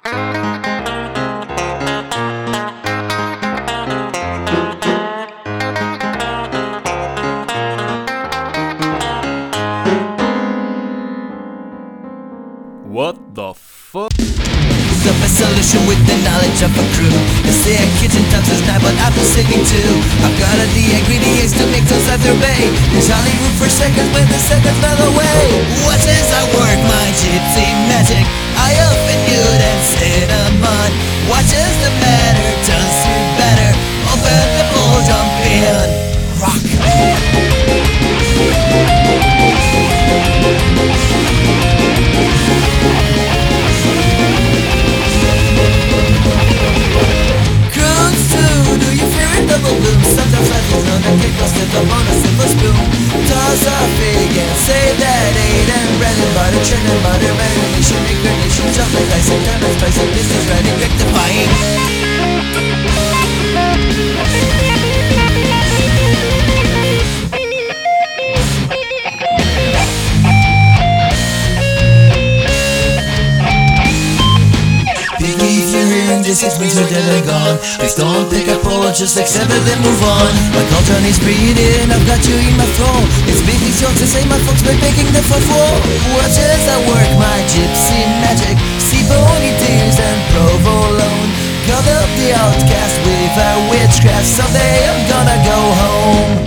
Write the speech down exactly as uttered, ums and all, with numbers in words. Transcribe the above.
What the fuck? The best solution with the knowledge of a crew. They say a kitchen taps is night, but I'm singing too. I've got all the ingredients to make those other bay. There's only room for seconds when the seconds fell away. Watch as I work my gypsy magic. I often knew that cinnamon. Watch as the matter turns to better. Open the bowl, jump in, rock. Sometimes life is on a kick, I'll slip up on a silver spoon. Toss a fig and say that ain't and bread and butter, churn and butter, marination, incarnation, chocolate, ice and lemon, spice and business, ready, rectifying. This is brings are dead and gone. Please don't take a pull, just accept it and move on. My culture needs breathing, I've got you in my throat. It's big, it's yours to say my folks by making the fourth wall. Watch as I work my gypsy magic. See ponytails and provolone. Cut up the outcast with a witchcraft. Someday I'm gonna go home.